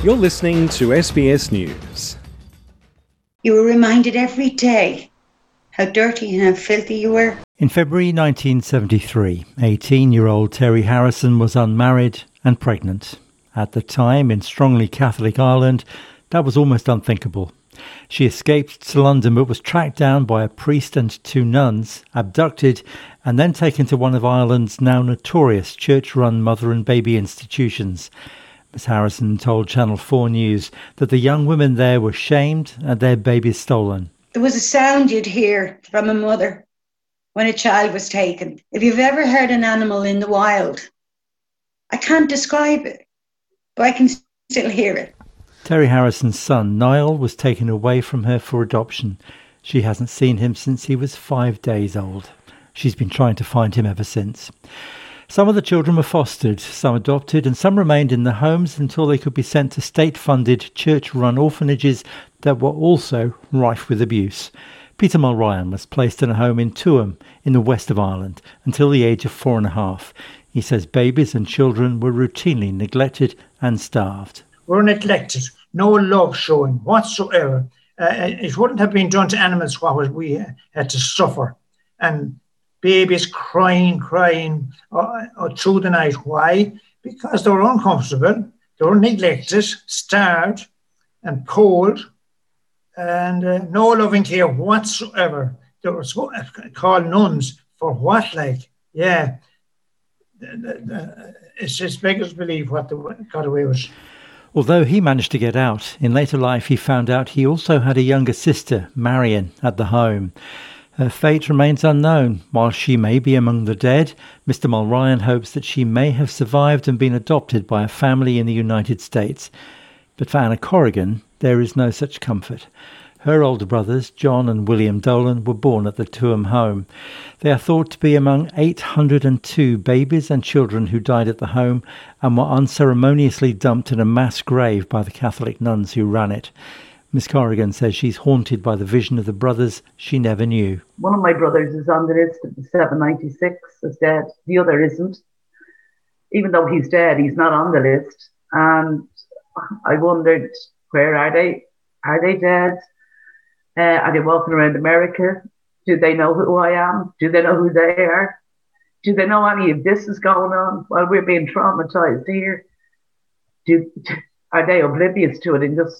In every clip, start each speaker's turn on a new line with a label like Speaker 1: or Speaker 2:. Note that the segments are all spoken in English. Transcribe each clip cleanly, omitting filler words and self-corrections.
Speaker 1: You're listening to SBS News.
Speaker 2: You were reminded every day how dirty and how filthy you were.
Speaker 3: In February 1973, 18-year-old Terry Harrison was unmarried and pregnant. At the time, in strongly Catholic Ireland, that was almost unthinkable. She escaped to London but was tracked down by a priest and two nuns, abducted and then taken to one of Ireland's now notorious church-run mother and baby institutions. Ms Harrison told Channel 4 News that the young women there were shamed and their babies stolen.
Speaker 2: There was a sound you'd hear from a mother when a child was taken. If you've ever heard an animal in the wild, I can't describe it, but I can still hear it.
Speaker 3: Terry Harrison's son, Niall, was taken away from her for adoption. She hasn't seen him since he was 5 days old. She's been trying to find him ever since. Some of the children were fostered, some adopted, and some remained in the homes until they could be sent to state-funded, church-run orphanages that were also rife with abuse. Peter Mulryan was placed in a home in Tuam, in the west of Ireland, until the age of 4.5. He says babies and children were routinely neglected and starved.
Speaker 4: Were neglected, no love showing whatsoever. It wouldn't have been done to animals what we had to suffer. And babies crying through the night. Why? Because they were uncomfortable, they were neglected, starved and cold, and no loving care whatsoever. They were called nuns for what, like? Yeah. It's just beggars believe what they got away with.
Speaker 3: Although he managed to get out, in later life he found out he also had a younger sister, Marion, at the home. Her fate remains unknown. While she may be among the dead, Mr Mulryan hopes that she may have survived and been adopted by a family in the United States. But for Anna Corrigan, there is no such comfort. Her older brothers, John and William Dolan, were born at the Tuam home. They are thought to be among 802 babies and children who died at the home and were unceremoniously dumped in a mass grave by the Catholic nuns who ran it. Miss Corrigan says she's haunted by the vision of the brothers she never knew.
Speaker 5: One of my brothers is on the list of the 796 is dead. The other isn't. Even though he's dead, he's not on the list. And I wondered, where are they? Are they dead? Are they walking around America? Do they know who I am? Do they know who they are? Do they know any of this is going on while we're being traumatized here? Are they oblivious to it and just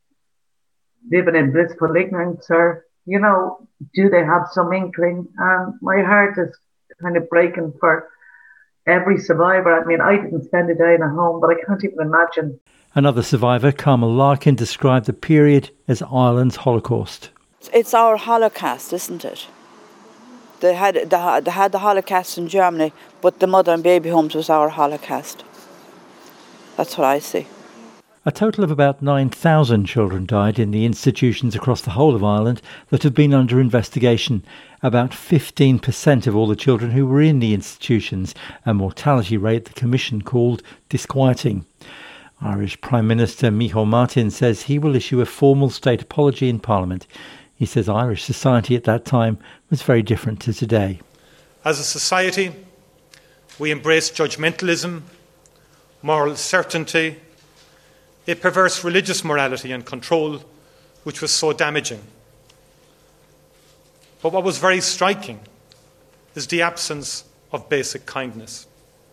Speaker 5: living in blissful ignorance? Or, do they have some inkling? My heart is kind of breaking for every survivor. I mean, I didn't spend a day in a home, but I can't even imagine.
Speaker 3: Another survivor, Carmel Larkin, described the period as Ireland's Holocaust.
Speaker 6: It's our Holocaust, isn't it? They had the Holocaust in Germany, but the mother and baby homes was our Holocaust. That's what I see.
Speaker 3: A total of about 9,000 children died in the institutions across the whole of Ireland that have been under investigation. About 15% of all the children who were in the institutions, a mortality rate the Commission called disquieting. Irish Prime Minister Micheál Martin says he will issue a formal state apology in Parliament. He says Irish society at that time was very different to today.
Speaker 7: As a society, we embrace judgmentalism, moral certainty, a perverse religious morality and control, which was so damaging. But what was very striking is the absence of basic kindness.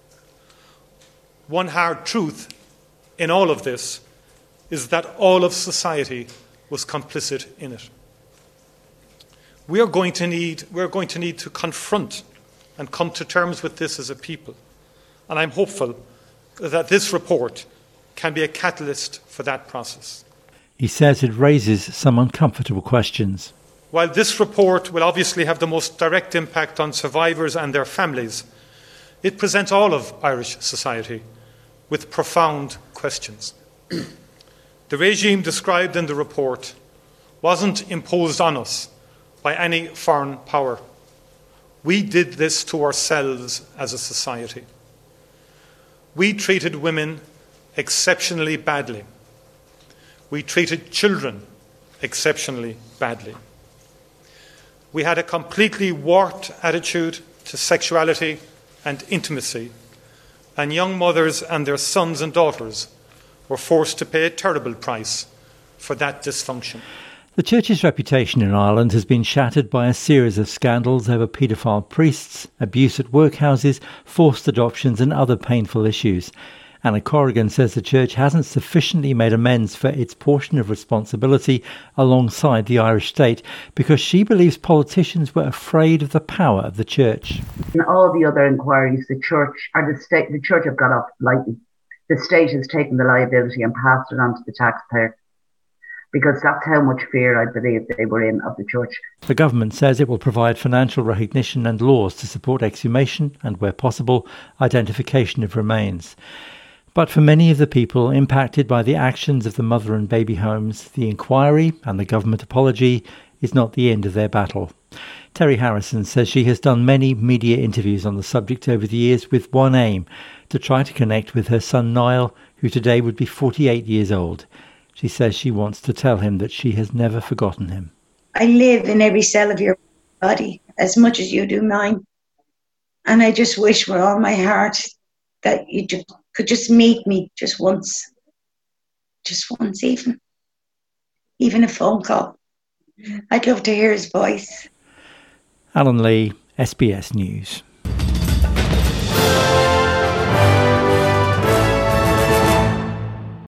Speaker 7: One hard truth in all of this is that all of society was complicit in it. We're going to need to confront and come to terms with this as a people. And I'm hopeful that this report can be a catalyst for that process.
Speaker 3: He says it raises some uncomfortable questions.
Speaker 7: While this report will obviously have the most direct impact on survivors and their families, it presents all of Irish society with profound questions. The regime described in the report wasn't imposed on us by any foreign power. We did this to ourselves as a society. We treated women exceptionally badly. We treated children exceptionally badly. We had a completely warped attitude to sexuality and intimacy, and young mothers and their sons and daughters were forced to pay a terrible price for that dysfunction.
Speaker 3: The Church's reputation in Ireland has been shattered by a series of scandals over paedophile priests, abuse at workhouses, forced adoptions and other painful issues. Anna Corrigan says the Church hasn't sufficiently made amends for its portion of responsibility alongside the Irish state because she believes politicians were afraid of the power of the Church.
Speaker 5: In all the other inquiries, the Church have got off lightly. The state has taken the liability and passed it on to the taxpayer, because that's how much fear I believe they were in of the Church.
Speaker 3: The government says it will provide financial recognition and laws to support exhumation and, where possible, identification of remains. But for many of the people impacted by the actions of the mother and baby homes, the inquiry and the government apology is not the end of their battle. Terry Harrison says she has done many media interviews on the subject over the years with one aim, to try to connect with her son Niall, who today would be 48 years old. She says she wants to tell him that she has never forgotten him.
Speaker 2: I live in every cell of your body as much as you do mine. And I just wish with all my heart that you could just meet me just once even a phone call. I'd love to hear his voice.
Speaker 3: Alan Lee, SBS News.